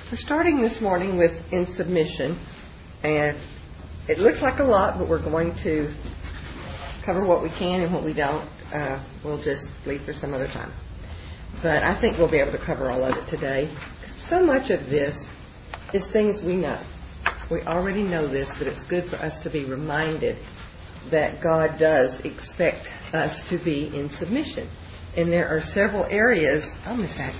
We're starting this morning with in submission, and it looks like a lot, but we're going to cover what we can, and what we don't, we'll just leave for some other time. But I think we'll be able to cover all of it today. So much of this is things we know. We already know this, but it's good for us to be reminded that God does expect us to be in submission. And there are several areas. I'll miss that.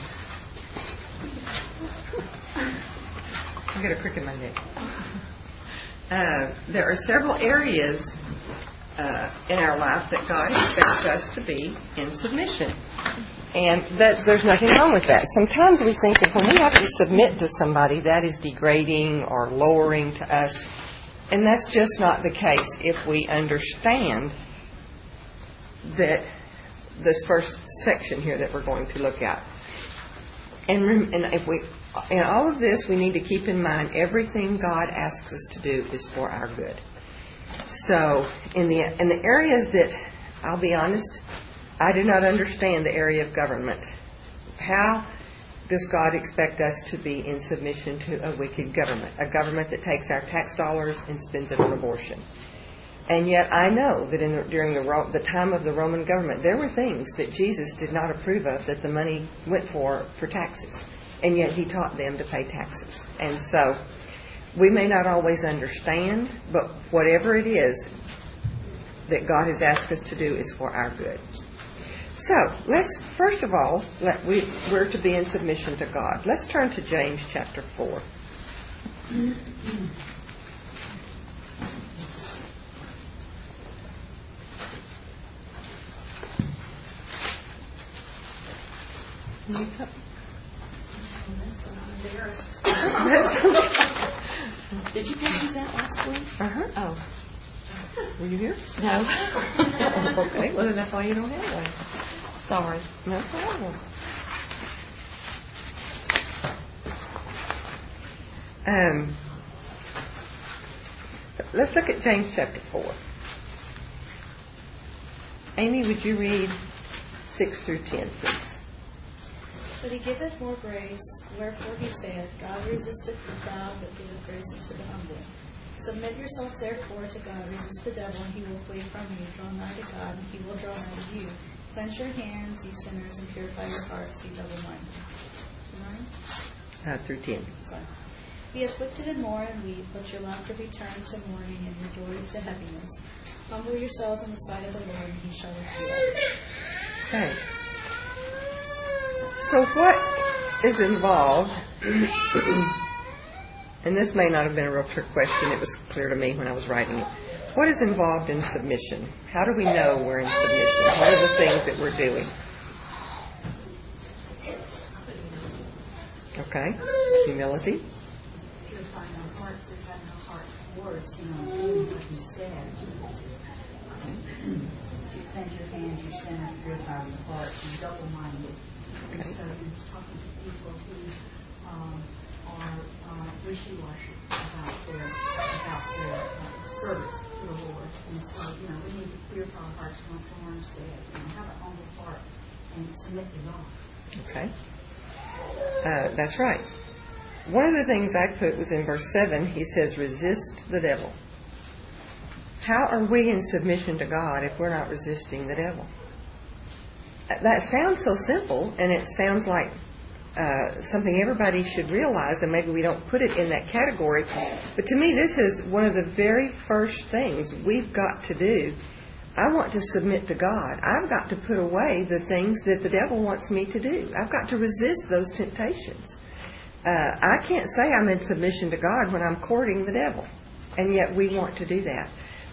I got a crick in my neck. There are several areas in our life that God expects us to be in submission. And there's nothing wrong with that. Sometimes we think that when we have to submit to somebody, that is degrading or lowering to us. And that's just not the case if we understand that this first section here that we're going to look at. And if we, in all of this, we need to keep in mind everything God asks us to do is for our good. So in the areas that, I'll be honest, I do not understand the area of government. How does God expect us to be in submission to a wicked government? A government that takes our tax dollars and spends it on abortion. And yet I know that during the time of the Roman government, there were things that Jesus did not approve of that the money went for taxes. And yet he taught them to pay taxes. And so we may not always understand, but whatever it is that God has asked us to do is for our good. So let's, first of all, we're to be in submission to God. Let's turn to James chapter 4. Did you practice that last week? Uh-huh. Oh. Were you here? No. Okay, well then that's why you don't have one. Sorry. No problem. Let's look at James chapter 4. Amy, would you read 6 through 10, please? But he giveth more grace, wherefore he saith, God resisteth the proud, but giveth grace unto the humble. Submit yourselves therefore to God, resist the devil, and he will flee from you. Draw nigh to God, and he will draw nigh to you. Cleanse your hands, ye sinners, and purify your hearts, ye double-minded. Through 10. Sorry. Be afflicted and mourn and weep, let your laughter be turned to mourning and your joy to heaviness. Humble yourselves in the sight of the Lord, and he shall lift you up. Okay. So what is involved, and this may not have been a real trick question, it was clear to me when I was writing it. What is involved in submission? How do we know we're in submission? What are the things that we're doing? Okay. Humility. Purifying our hearts, is having our heart towards, doing what he says. To cleanse your hands, your sin, and purify your heart, and double-minded. Okay. So he was talking to people who are wishy-washy about their service to the Lord. And so, we need to purify our hearts, like Lauren said, have a humble heart and submit to God. Okay. That's right. One of the things I put was in verse 7, he says, resist the devil. How are we in submission to God if we're not resisting the devil? That sounds so simple, and it sounds like something everybody should realize, and maybe we don't put it in that category. But to me, this is one of the very first things we've got to do. I want to submit to God. I've got to put away the things that the devil wants me to do. I've got to resist those temptations. I can't say I'm in submission to God when I'm courting the devil, and yet we want to do that.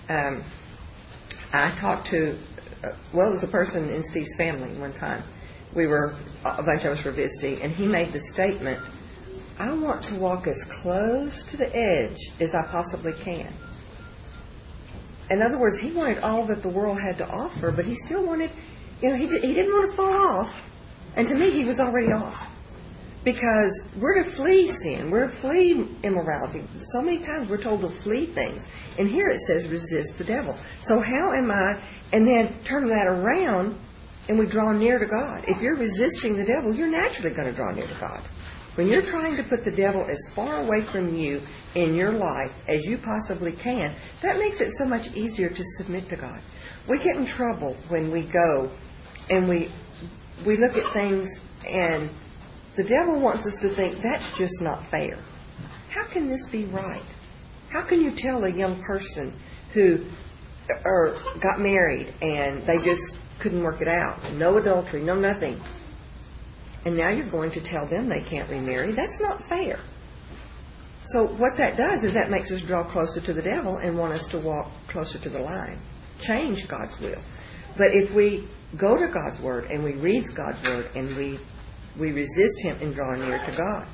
I talked to, there was a person in Steve's family one time. A bunch of us were visiting, and he made the statement, I want to walk as close to the edge as I possibly can. In other words, he wanted all that the world had to offer, but he still wanted, he didn't want to fall off. And to me, he was already off. Because we're to flee sin. We're to flee immorality. So many times we're told to flee things. And here it says resist the devil. So how am I, and then turn that around and we draw near to God. If you're resisting the devil, you're naturally going to draw near to God. When you're trying to put the devil as far away from you in your life as you possibly can, that makes it so much easier to submit to God. We get in trouble when we go and we look at things, and the devil wants us to think that's just not fair. How can this be right? How can you tell a young person who got married and they just couldn't work it out, no adultery, no nothing, and now you're going to tell them they can't remarry? That's not fair. So what that does is that makes us draw closer to the devil and want us to walk closer to the line, change God's will. But if we go to God's Word and we read God's Word and we resist Him and draw near to God,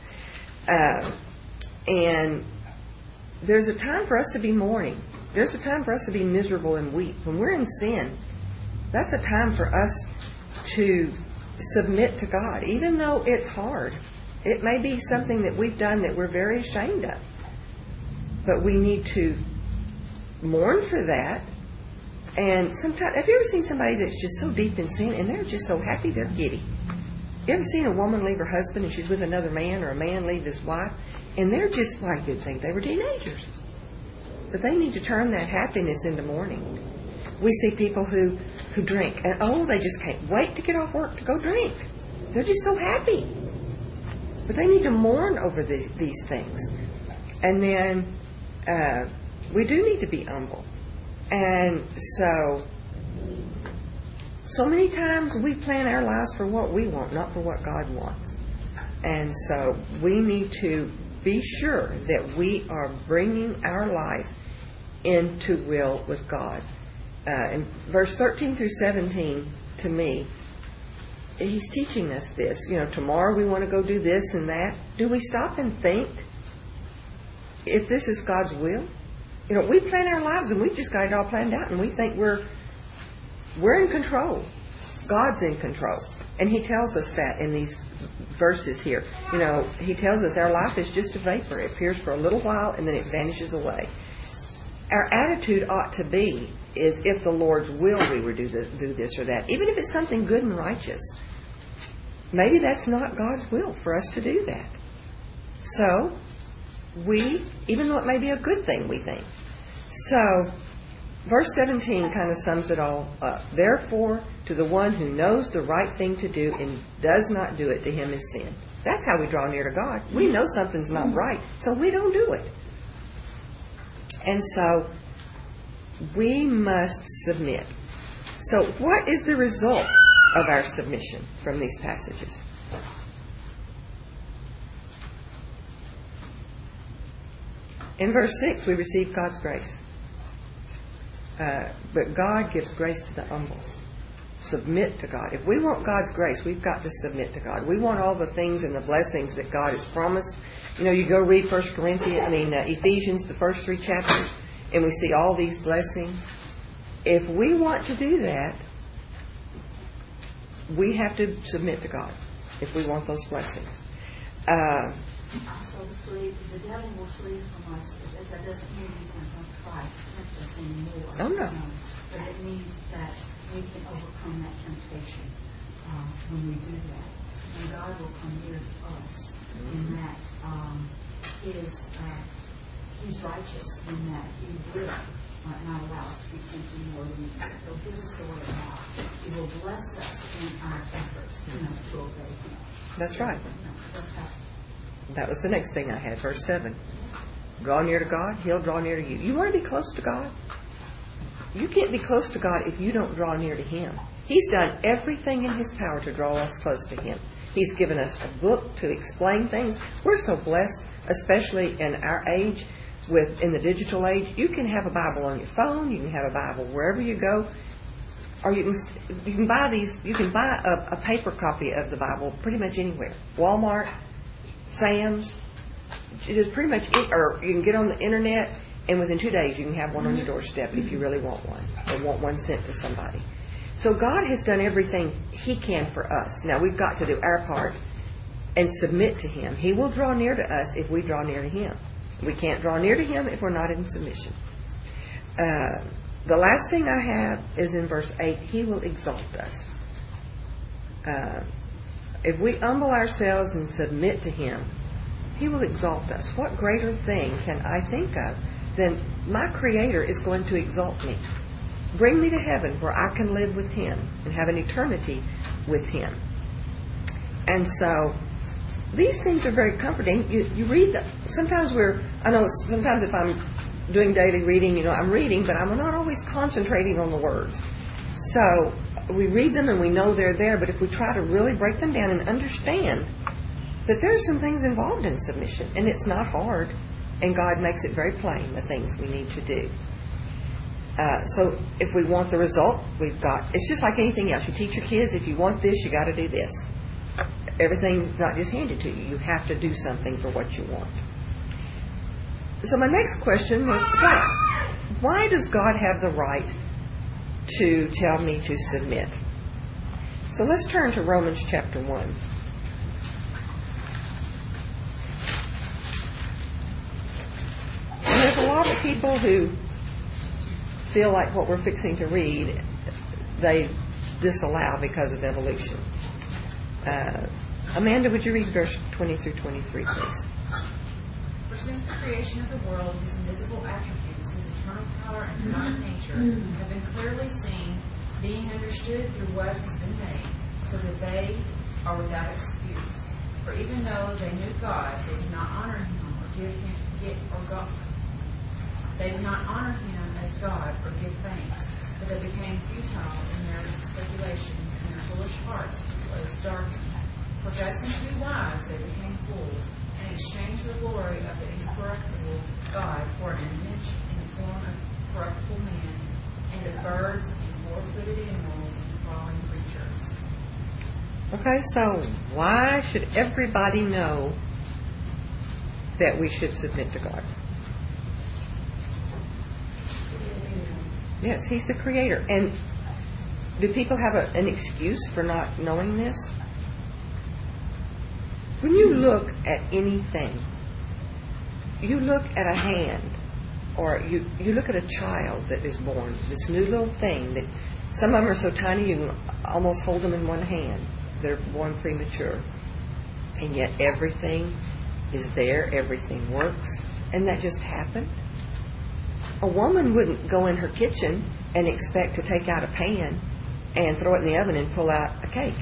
and there's a time for us to be mourning. There's a time for us to be miserable and weep. When we're in sin, that's a time for us to submit to God, even though it's hard. It may be something that we've done that we're very ashamed of. But we need to mourn for that. And sometimes, have you ever seen somebody that's just so deep in sin and they're just so happy they're giddy? You ever seen a woman leave her husband and she's with another man, or a man leave his wife, and they're just like, you'd think they were teenagers. But they need to turn that happiness into mourning. We see people who drink, and they just can't wait to get off work to go drink. They're just so happy. But they need to mourn over these things. And then we do need to be humble. And so many times we plan our lives for what we want, not for what God wants. And so we need to be sure that we are bringing our life into will with God. In verse 13 through 17, to me, he's teaching us this. Tomorrow we want to go do this and that. Do we stop and think if this is God's will? We plan our lives and we've just got it all planned out, and we think we're in control. God's in control. And He tells us that in these verses here. He tells us our life is just a vapor. It appears for a little while and then it vanishes away. Our attitude ought to be is, if the Lord's will we would do this or that. Even if it's something good and righteous. Maybe that's not God's will for us to do that. So, even though it may be a good thing, we think. So, verse 17 kind of sums it all up. Therefore, to the one who knows the right thing to do and does not do it, to him is sin. That's how we draw near to God. We know something's not right, so we don't do it. And so, we must submit. So, what is the result of our submission from these passages? In verse 6, we receive God's grace. But God gives grace to the humble. Submit to God. If we want God's grace, we've got to submit to God. We want all the things and the blessings that God has promised. You go read Ephesians, the first 3 chapters, and we see all these blessings. If we want to do that, we have to submit to God if we want those blessings. So the devil will flee from us. That doesn't mean he's going to try to tempt us anymore. Oh, no. But it means that we can overcome that temptation when we do that. And God will come near to us in that He's righteous in that He will not allow us to be tempted more than we can. He'll give us the way out. He will bless us in our efforts to obey Him. That's right. That was the next thing I had, verse 7. Draw near to God, He'll draw near to you. You want to be close to God? You can't be close to God if you don't draw near to Him. He's done everything in His power to draw us close to Him. He's given us a book to explain things. We're so blessed, especially in our age, in the digital age. You can have a Bible on your phone. You can have a Bible wherever you go. Or you can buy these. You can buy a paper copy of the Bible pretty much anywhere. Walmart, Sam's, just pretty much, or you can get on the internet, and within 2 days you can have one on your doorstep if you really want one, or want one sent to somebody. So God has done everything He can for us. Now we've got to do our part and submit to Him. He will draw near to us if we draw near to Him. We can't draw near to Him if we're not in submission. The last thing I have is in verse 8, He will exalt us. If we humble ourselves and submit to Him, He will exalt us. What greater thing can I think of than my Creator is going to exalt me? Bring me to heaven where I can live with Him and have an eternity with Him. And so these things are very comforting. You read them. Sometimes sometimes if I'm doing daily reading, I'm reading, but I'm not always concentrating on the words. So we read them and we know they're there, but if we try to really break them down and understand that there are some things involved in submission, and it's not hard, and God makes it very plain, the things we need to do. So if we want the result, it's just like anything else. You teach your kids, if you want this, you got to do this. Everything's not just handed to you. You have to do something for what you want. So my next question was, why? Why does God have the right to tell me to submit? So let's turn to Romans chapter 1. And there's a lot of people who feel like what we're fixing to read, they disallow because of evolution. Amanda, would you read verse 20 through 23, please? For since the creation of the world, His invisible attributes, His eternal power and divine nature, have been clearly seen, being understood through what has been made, so that they are without excuse. For even though they knew God, they did not honor Him They did not honor Him as God or give thanks, but they became futile in their speculations, and their foolish hearts was darkened. Professing to be wise, they became fools, and exchanged the glory of the incorruptible God for an image in the form of corruptible man, and of birds, and four-footed animals, and crawling creatures. Okay, so why should everybody know that we should submit to God? Yes, He's the Creator. And do people have an excuse for not knowing this? When you look at anything, you look at a hand, or you look at a child that is born, this new little thing that some of them are so tiny you can almost hold them in one hand. They're born premature. And yet everything is there, everything works, and that just happened. A woman wouldn't go in her kitchen and expect to take out a pan and throw it in the oven and pull out a cake.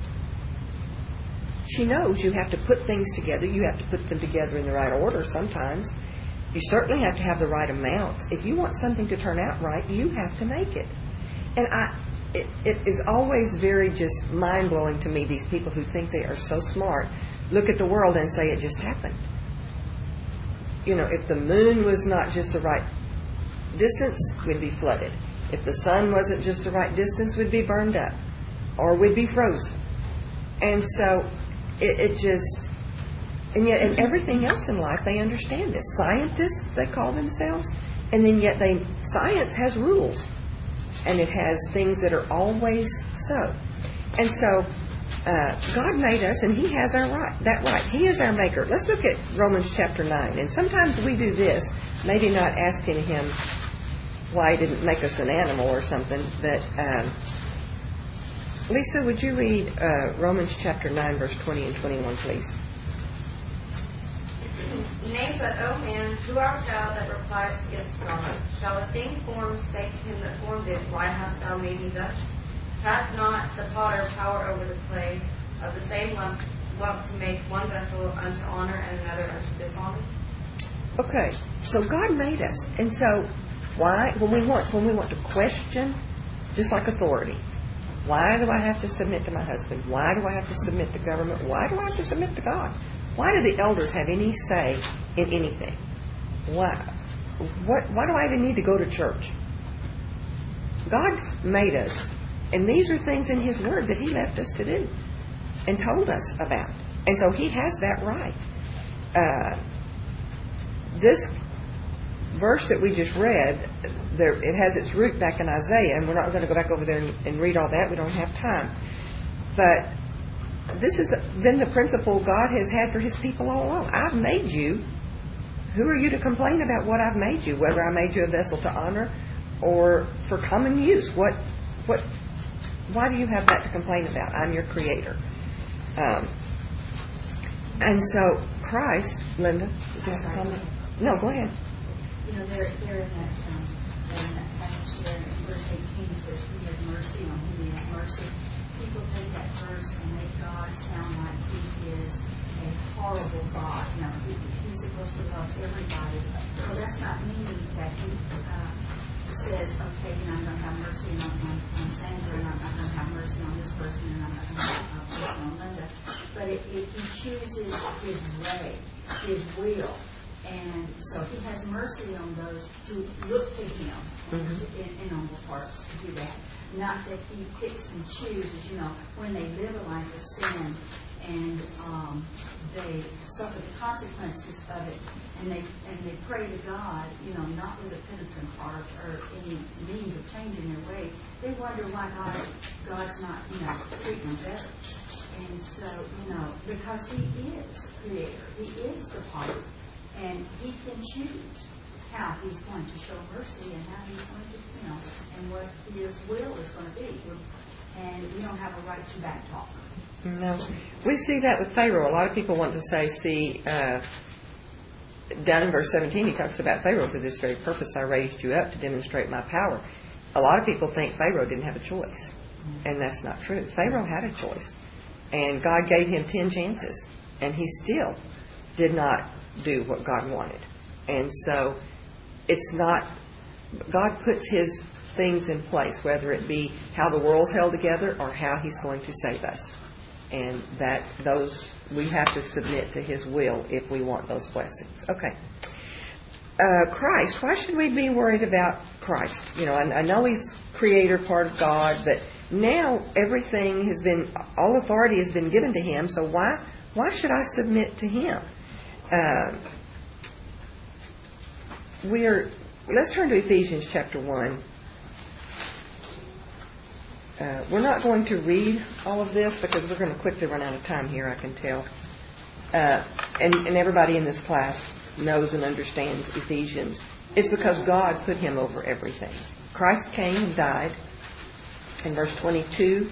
She knows you have to put things together. You have to put them together in the right order sometimes. You certainly have to have the right amounts. If you want something to turn out right, you have to make it. And it is always very just mind-blowing to me, these people who think they are so smart, look at the world and say it just happened. If the moon was not just the right distance, we'd be flooded. If the sun wasn't just the right distance, we'd be burned up. Or we'd be frozen. And so it just, and yet in everything else in life they understand this. Scientists, they call themselves, and then yet science has rules, and it has things that are always so. And so God made us, and He has that right. He is our maker. Let's look at Romans chapter 9. And sometimes we do this, maybe not asking Him why He didn't make us an animal or something, but Lisa, would you read Romans chapter 9, verse 20 and 21, please? Nay, but, O man, who art thou that repliest against God? Shall a thing formed say to him that formed it, Why hast thou made me thus? Hath not the potter power over the clay of the same lump to make one vessel unto honor and another unto dishonor? Okay, so God made us, and so why, when we want to question, just like authority, why do I have to submit to my husband? Why do I have to submit to government? Why do I have to submit to God? Why do the elders have any say in anything? Why do I even need to go to church? God made us, and these are things in His Word that He left us to do and told us about. And so He has that right. This verse that we just read, it has its root back in Isaiah, and we're not going to go back over there and read all that. We don't have time. But this has been the principle God has had for His people all along. I've made you. Who are you to complain about what I've made you? Whether I made you a vessel to honor or for common use. Why do you have that to complain about? I'm your Creator. And so Christ, Linda, is this a comment? No, go ahead. You know, they're in that passage there in verse 18, it says, He has mercy on whom He has mercy. People take that verse and make God sound like He is a horrible God. You know, He's supposed to love everybody. Well, that's not meaning that He says, okay, you know, I'm going to have mercy on Sandra, and I'm going to have mercy on this person, and I'm going to have mercy on Linda. But He chooses His way, His will. And so He has mercy on those who look to Him in humble hearts to do that. Not that He picks and chooses, you know, when they live a life of sin and they suffer the consequences of it, and they pray to God, you know, not with a penitent heart or any means of changing their ways. They wonder why God's not, you know, treating them better. And so, you know, because He is Creator, He is the Father. And He can choose how He's going to show mercy and how He's going to, you know, and what His will is going to be. And we don't have a right to backtalk. No. We see that with Pharaoh. A lot of people want to say, down in verse 17, he talks about Pharaoh, for this very purpose I raised you up to demonstrate my power. A lot of people think Pharaoh didn't have a choice. And that's not true. Pharaoh had a choice. And God gave him 10 chances. And he still did not do what God wanted. And so it's not, God puts His things in place, whether it be how the world's held together or how He's going to save us. And that those, we have to submit to His will if we want those blessings. Okay. Christ, why should we be worried about Christ? You know, I know He's Creator, part of God, but now everything has been, all authority has been given to Him, so why should I submit to Him? Let's turn to Ephesians chapter 1. We're not going to read all of this because we're going to quickly run out of time here, I can tell. And everybody in this class knows and understands Ephesians. It's because God put Him over everything. Christ came and died. In verse 21,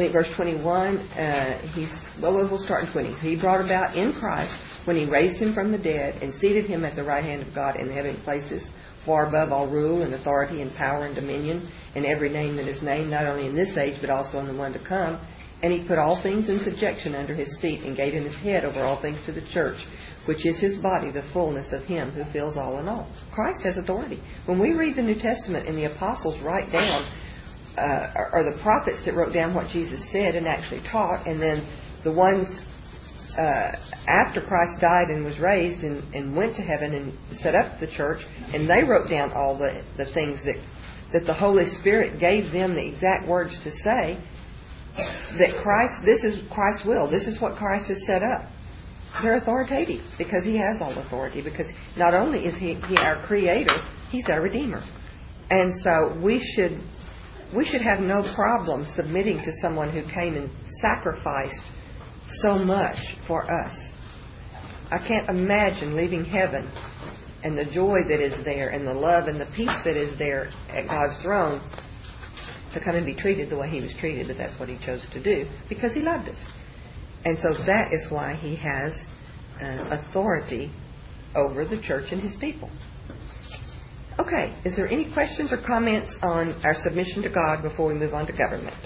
we'll start in 20. He brought about in Christ when He raised Him from the dead and seated Him at the right hand of God in the heavenly places, far above all rule and authority and power and dominion, and every name that is named, not only in this age, but also in the one to come. And He put all things in subjection under His feet, and gave Him His head over all things to the church, which is His body, the fullness of Him who fills all in all. Christ has authority. When we read the New Testament and the apostles write down, or the prophets that wrote down what Jesus said and actually taught, and then the ones after Christ died and was raised and went to heaven and set up the church, and they wrote down all the things that the Holy Spirit gave them the exact words to say, that Christ, this is Christ's will, this is what Christ has set up. They're authoritative because He has all authority, because not only is He our Creator, He's our Redeemer. And so we should have no problem submitting to someone who came and sacrificed so much for us. I can't imagine leaving heaven and the joy that is there and the love and the peace that is there at God's throne to come and be treated the way He was treated, but that's what He chose to do because He loved us. And so that is why He has authority over the church and His people. Okay, is there any questions or comments on our submission to God before we move on to government?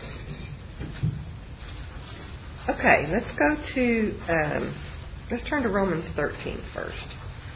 Okay, let's go to, let's turn to Romans 13 first.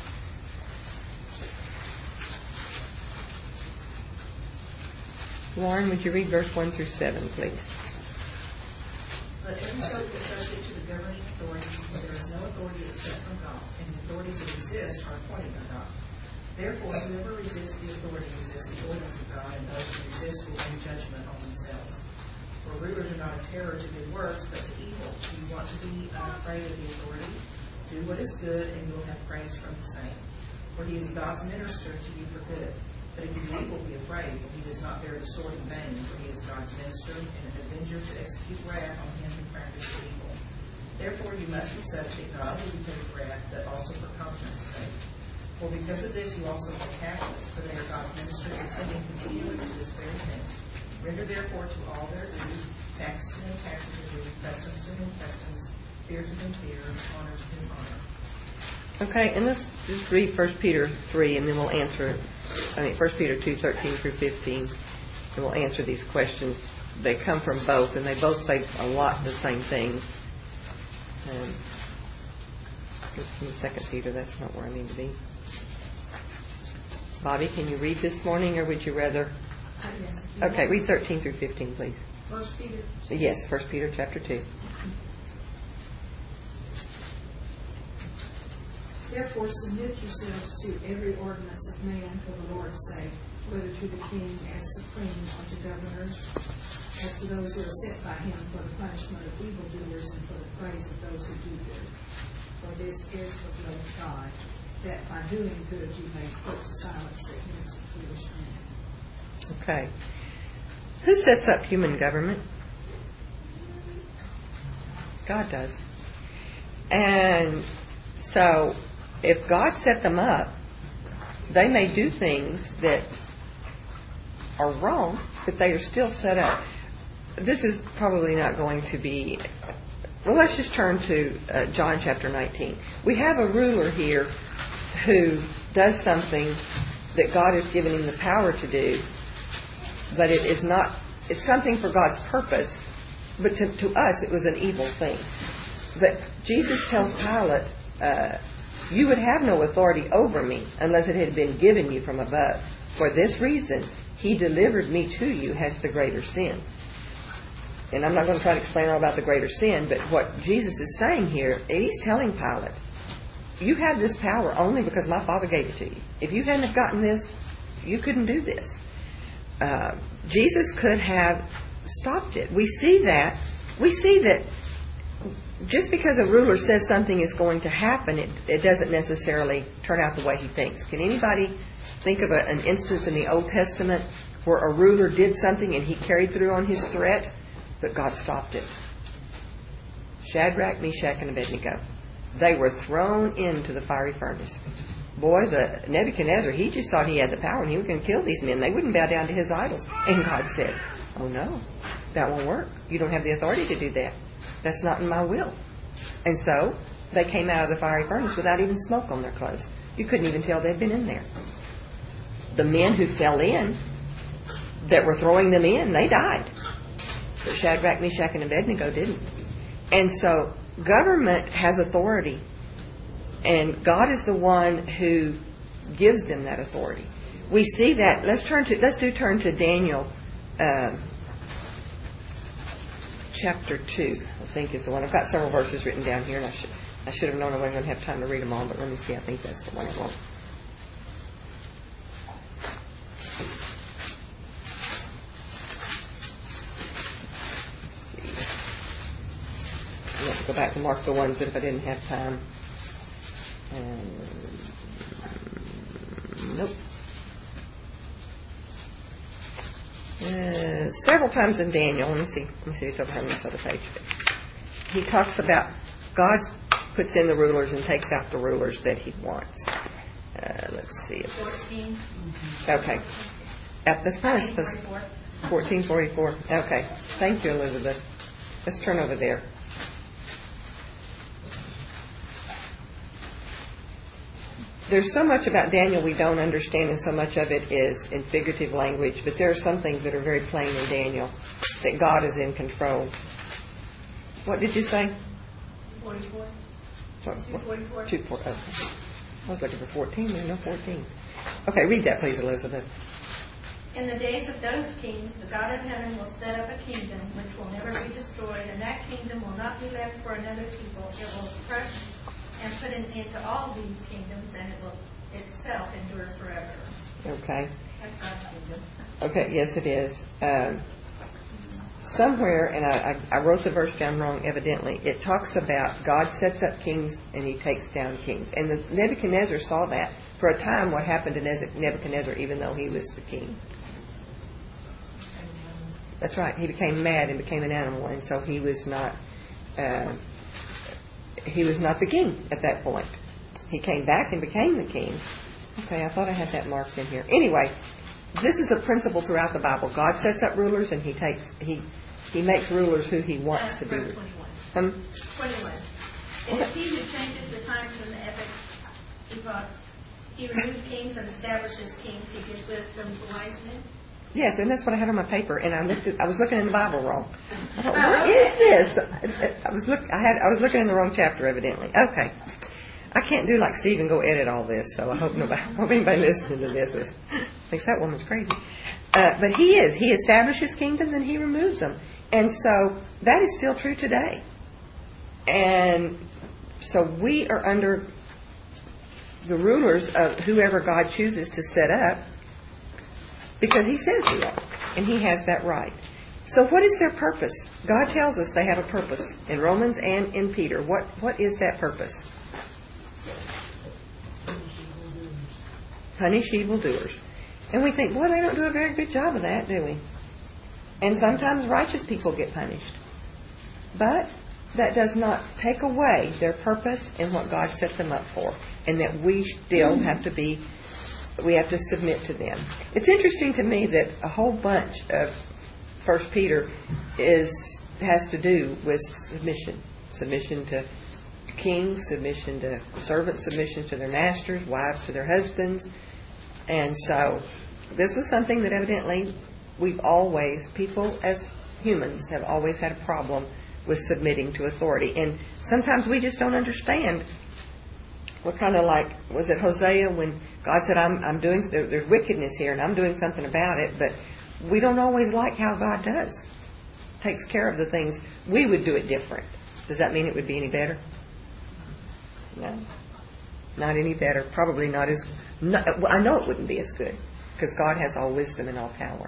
Lauren, would you read verse 1 through 7, please? But every soul is subject to the governing authorities, for there is no authority except from God, and the authorities that exist are appointed by God. Therefore, whoever resists the authority resists the ordinance of God, and those who resist will bring judgment on themselves. For rulers are not a terror to good works, but to evil. Do you want to be unafraid of the authority? Do what is good, and you will have praise from the same. For he is God's minister to you for good. But if you do evil, be afraid, for he does not bear the sword in vain, for he is God's minister and an avenger to execute wrath on him who practices evil. Therefore you must be subject, not only because of wrath, but also for conscience sake. For because of this you also are Catholics, for they are God's ministers attending continually to this very thing. Render therefore to all their due, taxes to whom taxes are due, customs to whom customs, fear to them fear, honor to them honor. Okay, and let's just read 1 Peter 3, and then we'll answer, 1 Peter 2, 13 through 15, and we'll answer these questions. They come from both, and they both say a lot the same thing. In 2 Peter, that's not where I need to be. Bobby, can you read this morning, or would you rather? Yes. Okay, read 13 through 15, please. 1 Peter. Yes, 1 Peter chapter 2. Therefore submit yourselves to every ordinance of man for the Lord's sake, whether to the king as supreme or to governors, as to those who are sent by him for the punishment of evildoers and for the praise of those who do good. For this is the will of God, that by doing good you may put to silence the ignorance of foolish men. Okay. Who sets up human government? God does. And so, if God set them up, they may do things that are wrong, but they are still set up. This is probably not going to be... Well, let's just turn to John chapter 19. We have a ruler here who does something that God has given him the power to do, but it is not... It's something for God's purpose, but to us it was an evil thing. But Jesus tells Pilate, you would have no authority over me unless it had been given you from above. For this reason, he delivered me to you has the greater sin. And I'm not going to try to explain all about the greater sin, but what Jesus is saying here, he's telling Pilate, you have this power only because my Father gave it to you. If you hadn't have gotten this, you couldn't do this. Jesus could have stopped it. We see that just because a ruler says something is going to happen, it doesn't necessarily turn out the way he thinks. Can anybody think of an instance in the Old Testament where a ruler did something and he carried through on his threat, but God stopped it? Shadrach, Meshach, and Abednego. They were thrown into the fiery furnace. Boy, the Nebuchadnezzar, he just thought he had the power and he was going to kill these men. They wouldn't bow down to his idols. And God said, oh no, that won't work. You don't have the authority to do that. That's not in my will. And so they came out of the fiery furnace without even smoke on their clothes. You couldn't even tell they'd been in there. The men who fell in, that were throwing them in, they died. But Shadrach, Meshach, and Abednego didn't. And so government has authority. And God is the one who gives them that authority. We see that. Let's turn to Daniel chapter 2, I think is the one. I've got several verses written down here, and I should have known I wasn't going to have time to read them all, but let me see. I think that's the one I want. Let's go back and mark the ones that if I didn't have time. Nope. Several times in Daniel, let me see it's over on this other page. He talks about God puts in the rulers and takes out the rulers that he wants. Let's see. 14. Okay. That's probably supposed 1444. Okay. Thank you, Elizabeth. Let's turn over there. There's so much about Daniel we don't understand, and so much of it is in figurative language, but there are some things that are very plain in Daniel, that God is in control. What did you say? 44. 244. 244. Okay. I was looking for 14. There's no 14. Okay, read that, please, Elizabeth. In the days of those kings, the God of heaven will set up a kingdom which will never be destroyed, and that kingdom will not be left for another people. It will crush and put an end to all these kingdoms, and it will itself endure forever. Okay. That's God's kingdom. Okay, yes it is. Somewhere, and I wrote the verse down wrong evidently, it talks about God sets up kings and he takes down kings. And the Nebuchadnezzar saw that. For a time, what happened to Nebuchadnezzar, even though he was the king? That's right. He became mad and became an animal, and so he was not the king at that point. He came back and became the king. Okay, I thought I had that marked in here. Anyway, this is a principle throughout the Bible. God sets up rulers and he makes rulers who he wants to be. 21. It is he who changes the times and the epochs. He renews kings and establishes kings. He gives wisdom to wise men. Yes, and that's what I had on my paper, and I was looking in the Bible wrong. I thought, what is this? I was looking in the wrong chapter, evidently. Okay. I can't do like Steve and go edit all this, so I hope anybody listening to this thinks that woman's crazy. But he is. He establishes kingdoms and he removes them. And so that is still true today. And so we are under the rulers of whoever God chooses to set up because he says we are. And he has that right. So what is their purpose? God tells us they have a purpose in Romans and in Peter. What is that purpose? Punish evildoers. And we think, well, they don't do a very good job of that, do we? And sometimes righteous people get punished. But that does not take away their purpose and what God set them up for. And that we still have to submit to them. It's interesting to me that a whole bunch of 1 Peter has to do with submission. Submission to kings, submission to servants, submission to their masters, wives to their husbands. And so this was something that evidently people as humans have always had a problem with submitting to authority. And sometimes we just don't understand. We're kind of like, was it Hosea when God said, there's wickedness here and I'm doing something about it, but we don't always like how God takes care of the things. We would do it different. Does that mean it would be any better? No. Not any better. Probably not as... I know it wouldn't be as good because God has all wisdom and all power.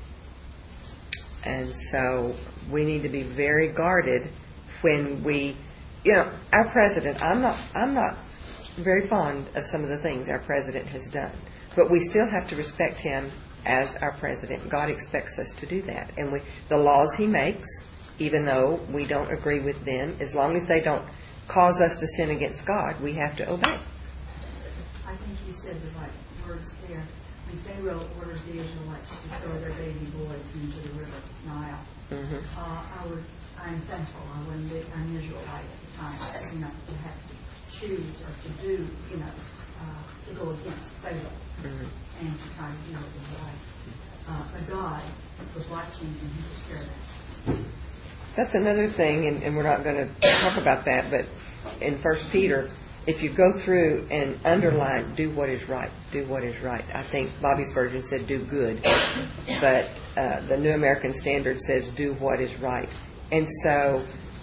And so we need to be very guarded when our president, I'm not very fond of some of the things our president has done, but we still have to respect him as our president. God expects us to do that. And the laws he makes, even though we don't agree with them, as long as they don't cause us to sin against God, we have to obey. I think you said the right words there. When Pharaoh ordered the Israelites to throw their baby boys into the river Nile, I'm thankful I wasn't an Israelite at the time, to have to choose or to do, to go against Pharaoh and to try to do what was right. But God was watching and he took care of that. That's another thing, and we're not going to talk about that, but in 1 Peter, if you go through and underline, do what is right, do what is right. I think Bobby's version said do good, but the New American Standard says do what is right. And so,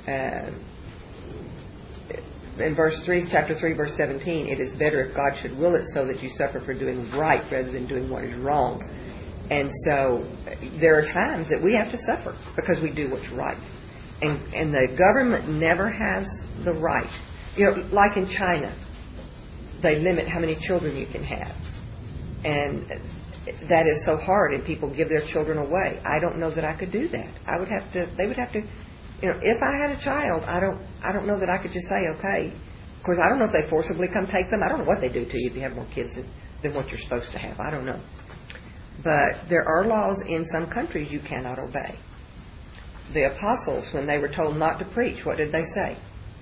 in chapter 3, verse 17, it is better if God should will it so that you suffer for doing right rather than doing what is wrong. And so, there are times that we have to suffer because we do what's right. And the government never has the right. Like in China, they limit how many children you can have. And that is so hard, and people give their children away. I don't know that I could do that. They would have to, if I had a child, I don't know that I could just say, okay. Of course, I don't know if they forcibly come take them. I don't know what they do to you if you have more kids than what you're supposed to have. I don't know. But there are laws in some countries you cannot obey. The apostles, when they were told not to preach, what did they say?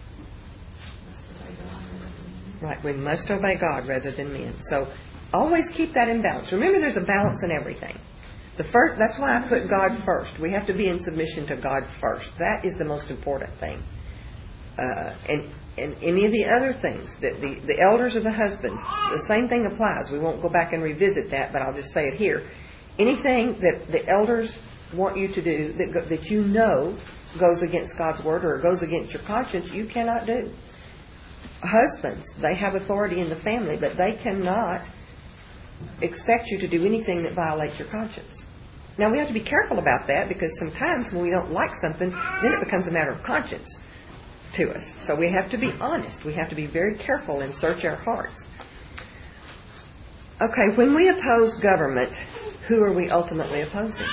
Right, we must obey God rather than men. So always keep that in balance. Remember, there's a balance in everything. That's why I put God first. We have to be in submission to God first. That is the most important thing. And any of the other things, the elders or the husbands, the same thing applies. We won't go back and revisit that, but I'll just say it here. Anything that the elders want you to do that goes against God's word or goes against your conscience, you cannot do. Husbands, they have authority in the family, but they cannot expect you to do anything that violates your conscience. Now, we have to be careful about that because sometimes when we don't like something, then it becomes a matter of conscience to us. So we have to be honest. We have to be very careful and search our hearts. Okay, when we oppose government, who are we ultimately opposing?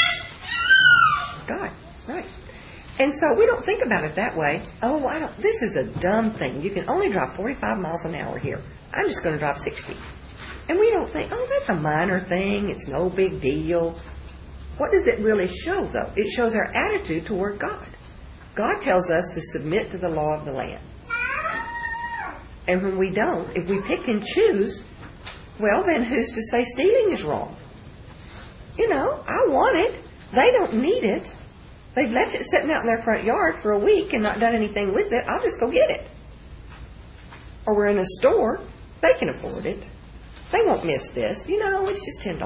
God, right. And so we don't think about it that way. This is a dumb thing. You can only drive 45 miles an hour here. I'm just going to drive 60. And we don't think, that's a minor thing. It's no big deal. What does it really show, though? It shows our attitude toward God. God tells us to submit to the law of the land. And when we don't, if we pick and choose, well, then who's to say stealing is wrong? You know, I want it. They don't need it. They've left it sitting out in their front yard for a week and not done anything with it. I'll just go get it. Or we're in a store. They can afford it. They won't miss this. You know, it's just $10.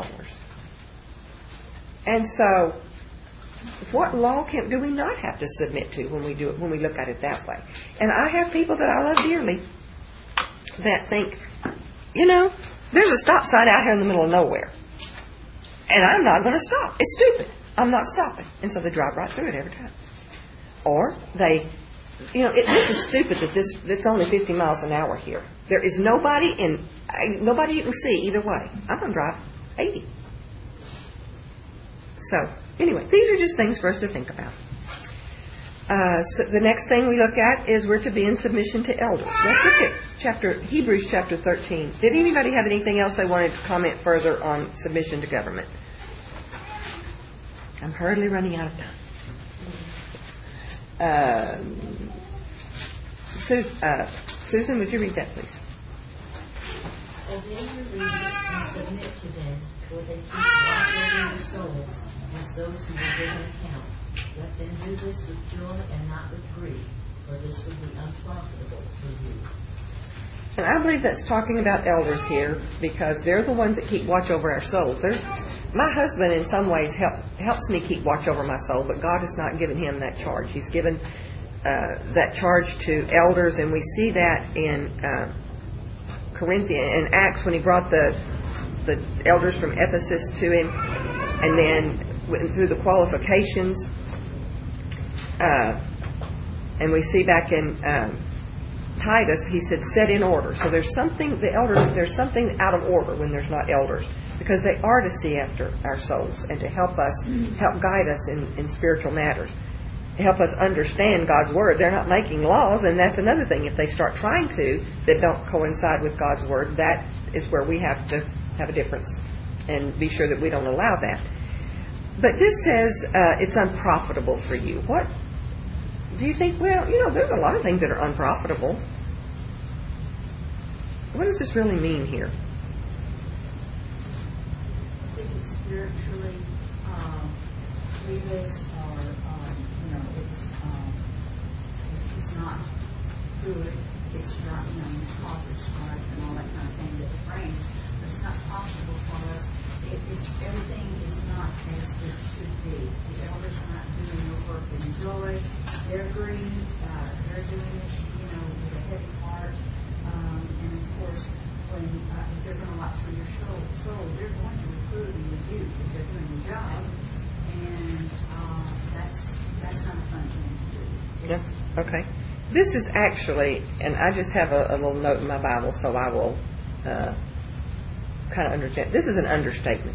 And so, what law do we not have to submit to when we do it, when we look at it that way? And I have people that I love dearly that think, you know, there's a stop sign out here in the middle of nowhere. And I'm not going to stop. It's stupid. I'm not stopping. And so they drive right through it every time. Or they, you know, this is stupid that it's only 50 miles an hour here. There is nobody you can see either way. I'm going to drive 80. So, anyway, these are just things for us to think about. So the next thing we look at is we're to be in submission to elders. Let's look at Hebrews chapter 13. Did anybody have anything else they wanted to comment further on submission to government? I'm hurriedly running out of time. Susan, would you read that, please? Obey your leaders and submit to them, for they keep watch over your souls as those who will give an account. Let them do this with joy and not with grief, for this will be unprofitable for you. And I believe that's talking about elders here, because they're the ones that keep watch over our souls. My husband, in some ways, helps me keep watch over my soul, but God has not given him that charge. He's given that charge to elders, and we see that in in Acts when he brought the elders from Ephesus to him, and then went through the qualifications. And we see back in Titus, he said, set in order. So there's something out of order when there's not elders, because they are to see after our souls and to help guide us in spiritual matters, help us understand God's Word. They're not making laws, and that's another thing. If they start trying to, that don't coincide with God's Word, that is where we have to have a difference and be sure that we don't allow that. But this says it's unprofitable for you. What do you think? Well, you know, there's a lot of things that are unprofitable. What does this really mean here? I think it's spiritually, leaders are, it's not good. It's strife, it's causes strife and all that kind of thing that it brings. But it's not possible for us. Everything is not as it should be. The elders are not doing their work in joy. They're grieved. They're doing it, with a heavy heart. And of course, if they're going to watch for your soul, they're going to reprove and rebuke if they're doing the job. And that's not a fun thing to do. Yes. Okay. This is actually, and I just have a little note in my Bible, so I will kind of understand. This is an understatement.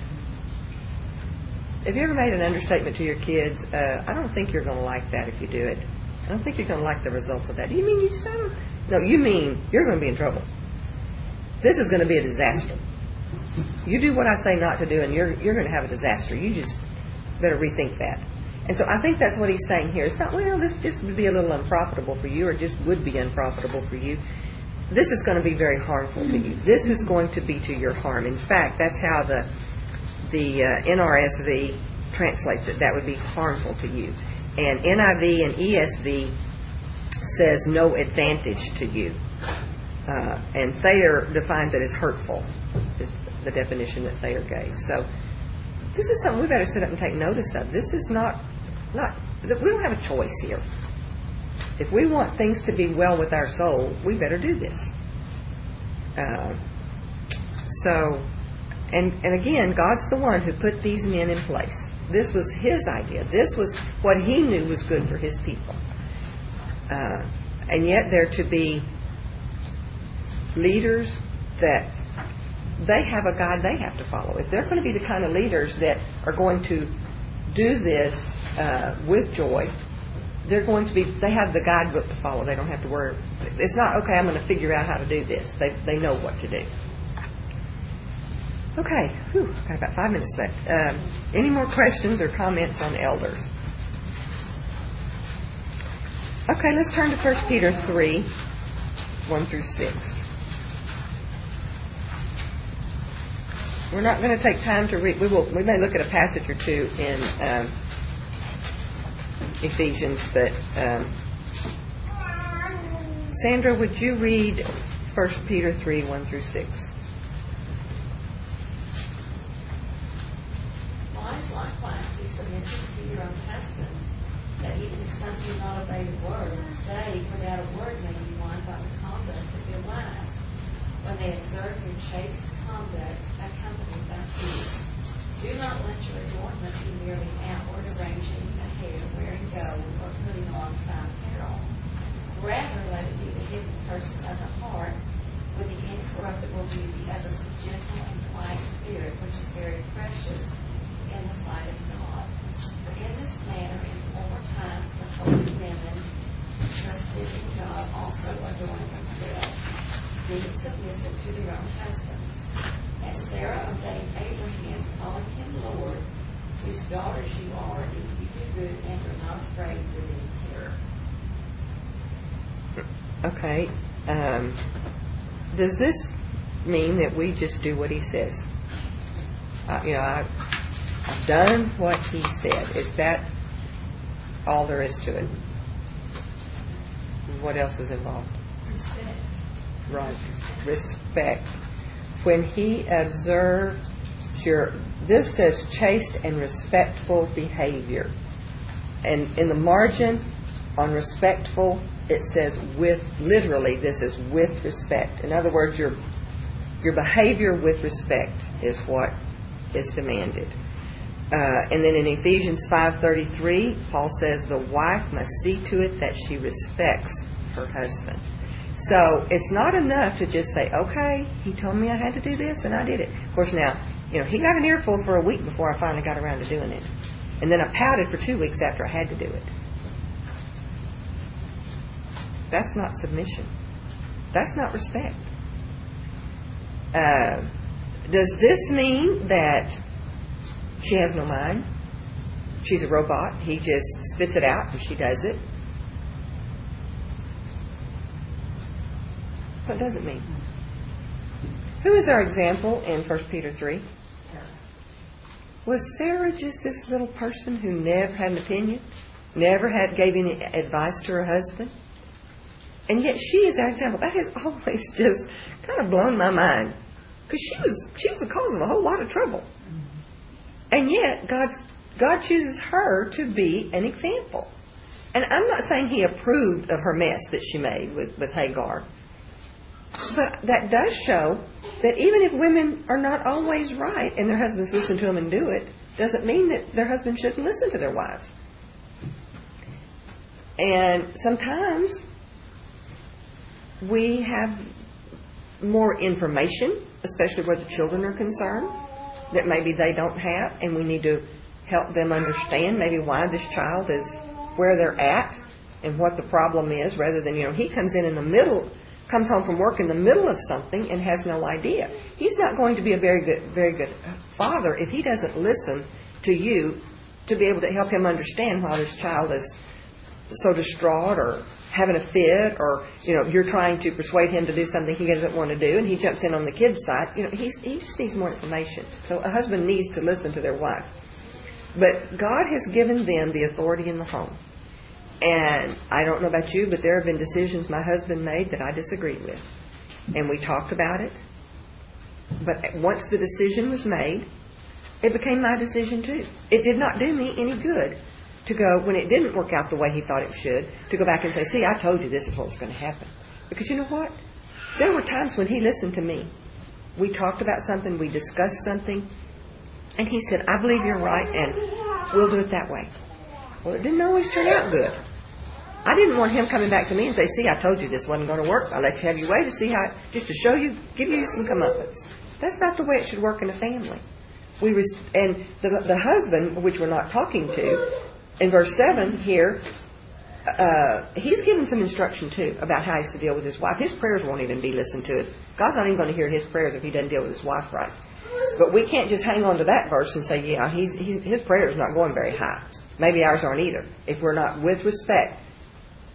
Have you ever made an understatement to your kids? I don't think you're going to like that if you do it. I don't think you're going to like the results of that. Do you mean you so? No, you mean you're going to be in trouble. This is going to be a disaster. You do what I say not to do, and you're going to have a disaster. You just better rethink that. And so I think that's what he's saying here. It's not, well, this just would be a little unprofitable for you, or just would be unprofitable for you. This is going to be very harmful to you. This is going to be to your harm. In fact, that's how the NRSV translates it. That would be harmful to you. And NIV and ESV says no advantage to you. And Thayer defines it as hurtful, is the definition that Thayer gave. So this is something we better sit up and take notice of. This is not we don't have a choice here. If we want things to be well with our soul, we better do this. And again, God's the one who put these men in place. This was His idea. This was what He knew was good for His people. And yet they're to be leaders that they have a God they have to follow. If they're going to be the kind of leaders that are going to do this with joy, they have the guidebook to follow. They don't have to worry. It's not, okay, I'm going to figure out how to do this. They know what to do. Okay, got about 5 minutes left. Any more questions or comments on elders? Okay, let's turn to 1 Peter 3, 1 through 6. We're not going to take time to read. We may look at a passage or two in Ephesians, but Sandra, would you read 1 Peter 3, 1 through 6? Wives, likewise, be submissive to your own husbands, that even if some do not obey the word, they, without a word, may be won by the conduct of their wives, when they observe your chaste conduct accompanied by peace. Do not let your adornment be merely outward, arranging the hair, wearing gold, or putting on fine apparel. Rather, let it be the hidden person of the heart, with the incorruptible beauty of a gentle and quiet spirit, which is very precious in the sight of God. For in this manner, in former times, the holy women trusted in God, also adorning themselves, being submissive to their own husbands. As Sarah obeyed Abraham, calling him Lord, whose daughters you are, if you do good and are not afraid with any terror. Okay. Does this mean that we just do what he says? I've done what he said. Is that all there is to it? What else is involved? Respect. Right. Respect. When he observed this says chaste and respectful behavior. And in the margin on respectful, it says literally this is with respect. In other words, your behavior with respect is what is demanded. And then in Ephesians 5:33, Paul says the wife must see to it that she respects her husband. So it's not enough to just say, okay, he told me I had to do this and I did it. Of course now, he got an earful for a week before I finally got around to doing it. And then I pouted for 2 weeks after I had to do it. That's not submission. That's not respect. Does this mean that she has no mind? She's a robot. He just spits it out and she does it. What does it mean? Who is our example in 1 Peter 3? Was Sarah just this little person who never had an opinion? Never gave any advice to her husband? And yet she is our example. That has always just kind of blown my mind. Because she was the cause of a whole lot of trouble. And yet God chooses her to be an example. And I'm not saying he approved of her mess that she made with Hagar. But that does show that even if women are not always right and their husbands listen to them and do it, doesn't mean that their husbands shouldn't listen to their wives. And sometimes we have more information, especially where the children are concerned, that maybe they don't have, and we need to help them understand maybe why this child is where they're at and what the problem is, rather than, he comes comes home from work in the middle of something and has no idea. He's not going to be a very good father if he doesn't listen to you to be able to help him understand why this child is so distraught or having a fit, or you're trying to persuade him to do something he doesn't want to do, and he jumps in on the kid's side. He just needs more information. So a husband needs to listen to their wife. But God has given them the authority in the home. And I don't know about you, but there have been decisions my husband made that I disagreed with. And we talked about it. But once the decision was made, it became my decision too. It did not do me any good to go, when it didn't work out the way he thought it should, to go back and say, see, I told you this is what was going to happen. Because you know what? There were times when he listened to me. We talked about something, we discussed something, and he said, I believe you're right, and we'll do it that way. Well, it didn't always turn out good. I didn't want him coming back to me and say, see, I told you this wasn't going to work. I let you have your way to see how, just to show you, give you some comeuppance. That's not the way it should work in a family. And the husband, which we're not talking to, in verse 7 here, he's given some instruction too about how he's to deal with his wife. His prayers won't even be listened to. God's not even going to hear his prayers if he doesn't deal with his wife right. But we can't just hang on to that verse and say, yeah, his prayer is not going very high. Maybe ours aren't either. If we're not with respect,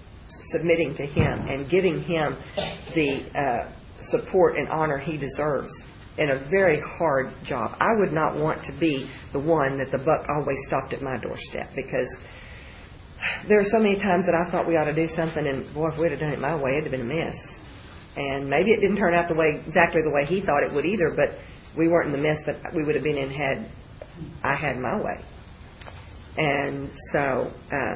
submitting to Him and giving Him the support and honor He deserves in a very hard job. I would not want to be the one that the buck always stopped at my doorstep, because there are so many times that I thought we ought to do something, and boy, if we'd have done it my way, it'd have been a mess. And maybe it didn't turn out exactly the way he thought it would either, but we weren't in the mess that we would have been in had I had my way. And so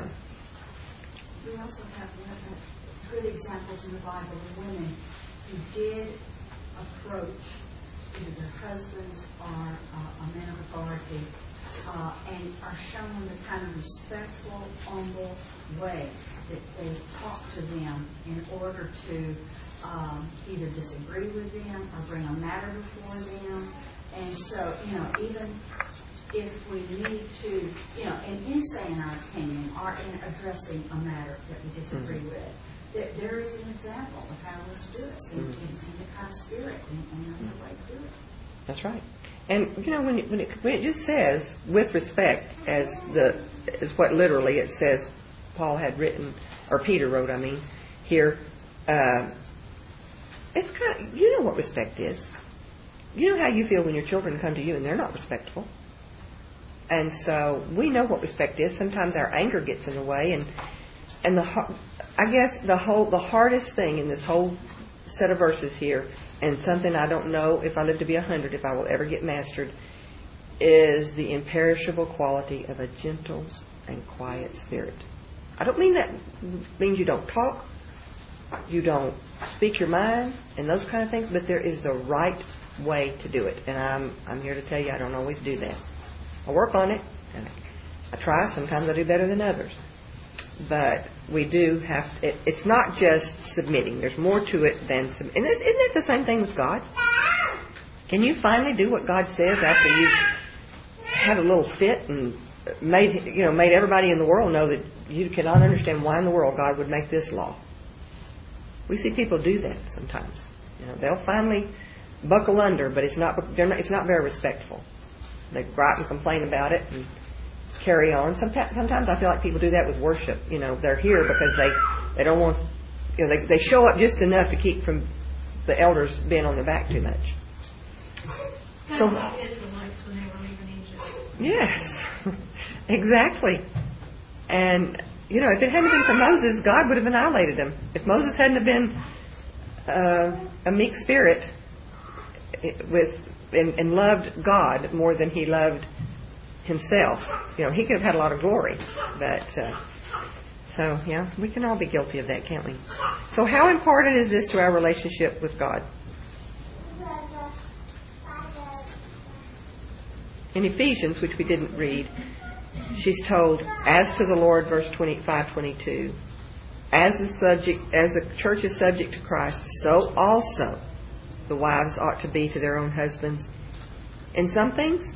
we also have good examples in the Bible of women who did approach either their husbands or a man of authority and are shown in the kind of respectful, humble way that they talk to them in order to either disagree with them or bring a matter before them. And so, even if we need to, in saying our opinion or in addressing a matter that we disagree with, there is an example of how we're to do it in the kind of spirit and the way to do it. That's right. And when it just says with respect, as what literally it says Paul had written, or Peter wrote, here, it's kind of, you know what respect is. You know how you feel when your children come to you and they're not respectful. And so we know what respect is. Sometimes our anger gets in the way, and I guess the hardest thing in this whole set of verses here, and something I don't know if I live to be 100 if I will ever get mastered, is the imperishable quality of a gentle and quiet spirit. I don't mean that means you don't talk, you don't speak your mind, and those kind of things, but there is the right way to do it. And I'm here to tell you I don't always do that. I work on it, and I try. Sometimes I do better than others. But we do have to, it's not just submitting. There's more to it than submitting. And isn't it the same thing with God? Can you finally do what God says after you've had a little fit and made everybody in the world know that you cannot understand why in the world God would make this law? We see people do that sometimes. They'll finally buckle under, but it's not very respectful. They go out and complain about it and carry on. Sometimes I feel like people do that with worship. They're here because they don't want, they show up just enough to keep from the elders being on their back too much. So, Israelites when they were leaving Egypt. Yes, exactly. And if it hadn't been for Moses, God would have annihilated them. If Moses hadn't have been a meek spirit and loved God more than he loved himself, he could have had a lot of glory. But so we can all be guilty of that, can't we? So how important is this to our relationship with God? In Ephesians, which we didn't read, she's told, as to the Lord, verse 25-22, as the church is subject to Christ, so also the wives ought to be to their own husbands. In some things,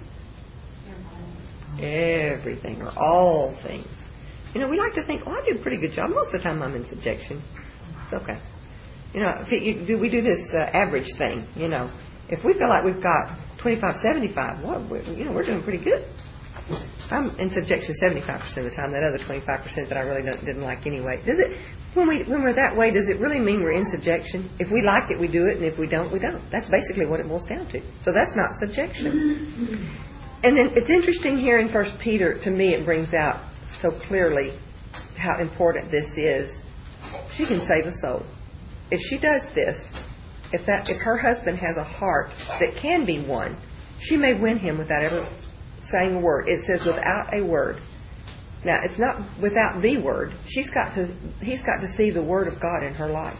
everything, or all things. We like to think, I do a pretty good job. Most of the time I'm in subjection. It's okay. We do this average thing. If we feel like we've got 25-75, we're doing pretty good. I'm in subjection 75% of the time. That other 25% that I really didn't like anyway. Does it? When we're that way, does it really mean we're in subjection? If we like it, we do it, and if we don't, we don't. That's basically what it boils down to. So that's not subjection. And then it's interesting here in 1 Peter, to me, it brings out so clearly how important this is. She can save a soul. If she does this, if her husband has a heart that can be won, she may win him without ever saying a word. It says without a word. Now, it's not without the word. He's got to see the word of God in her life.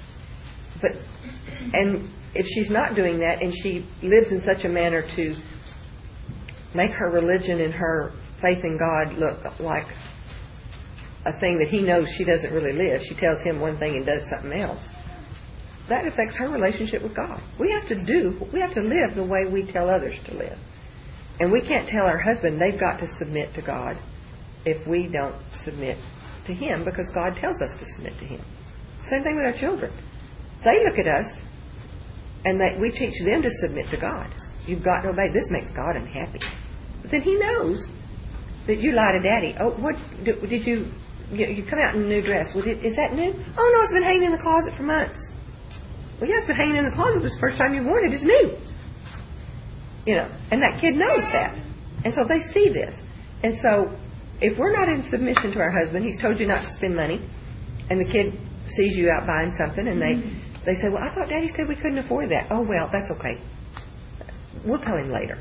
And if she's not doing that, and she lives in such a manner to make her religion and her faith in God look like a thing that he knows she doesn't really live. She tells him one thing and does something else. That affects her relationship with God. We have to live the way we tell others to live. And we can't tell our husband they've got to submit to God if we don't submit to Him, because God tells us to submit to Him. Same thing with our children. They look at us and we teach them to submit to God. You've got to obey. This makes God unhappy. But then He knows that you lie to Daddy. Oh, what did you you come out in a new dress. Well, is that new? Oh, no, it's been hanging in the closet for months. Well, yeah, it's been hanging in the closet. It was the first time you worn it. It's new. You know, and that kid knows that. And so they see this. And so if we're not in submission to our husband, he's told you not to spend money, and the kid sees you out buying something, and they say, well, I thought Daddy said we couldn't afford that. Oh, well, that's okay. We'll tell him later.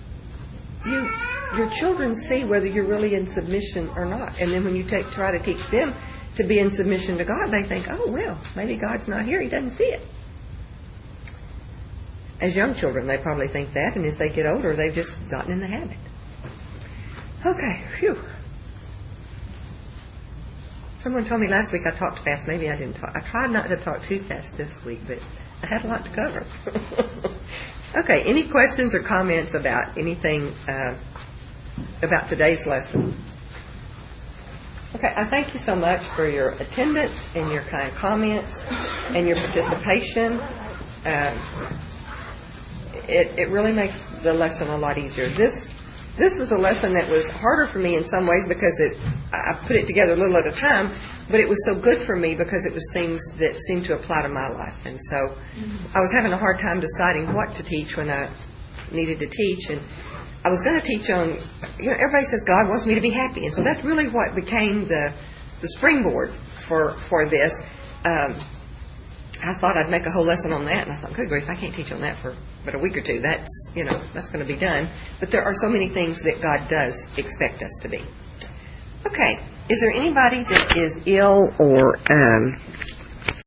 Your children see whether you're really in submission or not. And then when you try to teach them to be in submission to God, they think, oh, well, maybe God's not here. He doesn't see it. As young children, they probably think that, and as they get older, they've just gotten in the habit. Okay, phew. Someone told me last week I talked fast. Maybe I didn't talk. I tried not to talk too fast this week, but I had a lot to cover. Okay, any questions or comments about anything about today's lesson? Okay, I thank you so much for your attendance and your kind comments and your participation. It really makes the lesson a lot easier. This was a lesson that was harder for me in some ways because I put it together a little at a time, but it was so good for me because it was things that seemed to apply to my life. And so I was having a hard time deciding what to teach when I needed to teach. And I was going to teach on, everybody says God wants me to be happy. And so that's really what became the springboard for this. I thought I'd make a whole lesson on that, and I thought, good grief, I can't teach on that for but a week or two. That's going to be done. But there are so many things that God does expect us to be. Okay, is there anybody that is ill or